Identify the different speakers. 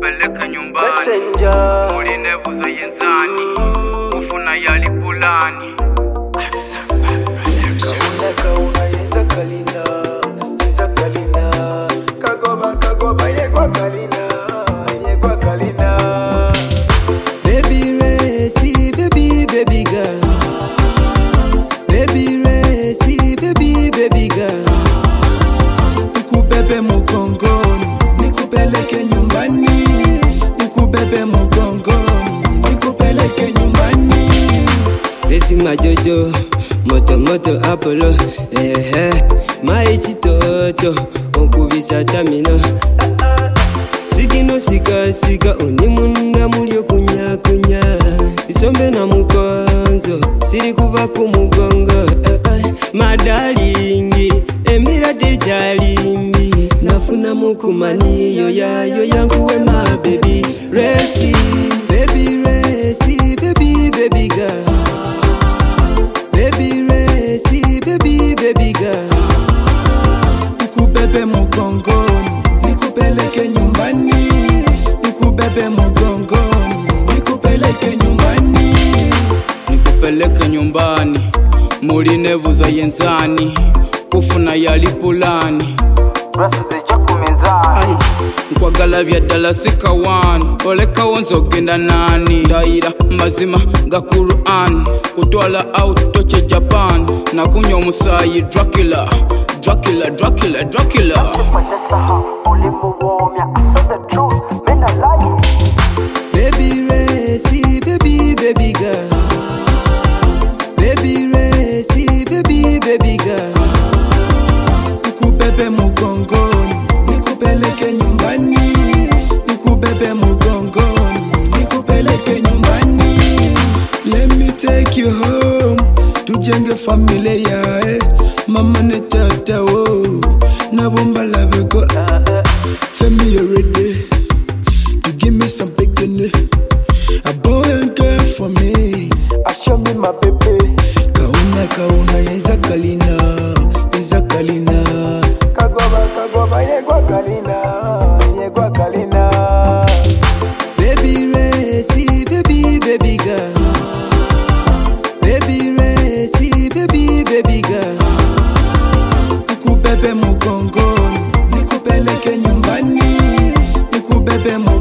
Speaker 1: nikupeleke nyumbani. Muline buzo yenzani, kufuna yali pulani.
Speaker 2: Kauna yeza kalina, yeza kalina. Kagoba yegwa kalina, yegwa kalina.
Speaker 3: Baby Racy, baby girl. Baby Racy, baby girl. Nikubebe mugongoni, nikupeleke nyumbani. Nikubebe mugongoni, nikupeleke nyumbani. Racy majojo, moto Apollo, maichitoto, onkubisa tamino. Sigino sika onimunda mulio kunya. Isombe na mukonzo, siri kuba kumugongo. Madalingi, emira de jalimbi. Nafuna mukumani yo yangu we my baby Racy. Baby Racy, baby girl. Baby Racy, baby girl. Nikubebe mugongoni, nikupeleke nyumbani. Nikubebe mugongoni, nikupeleke nyumbani.
Speaker 1: Nikupeleke nyumbani, muline buzo yenzani, kufuna yali pulani. Rasa zija kumezani, nkwagala byadala sika wani. Oleka wonzo genda nani, ndaira mazima ga Quran. Kutwala out toche Japan, na kunya omusayi Dracula.
Speaker 3: Baby Racy, baby girl. Baby Racy, baby girl. Nikubebe mugongoni, nikupeleke nyumbani. Nikubebe mugongoni, nikupeleke nyumbani. Let me take you home, tujenge familia mama ne tata na bomba love go. Tell me you're ready to give me some bacon. A boy and girl for me.
Speaker 2: Show me my baby.
Speaker 3: Kauna yeza kalina.
Speaker 2: Kagoba yegwa kalina.
Speaker 3: Baby Racy, baby girl. Baby Racy, baby girl. Nikubebe mugongoni, nikupeleke nyumbani. Nikubebe mugongoni.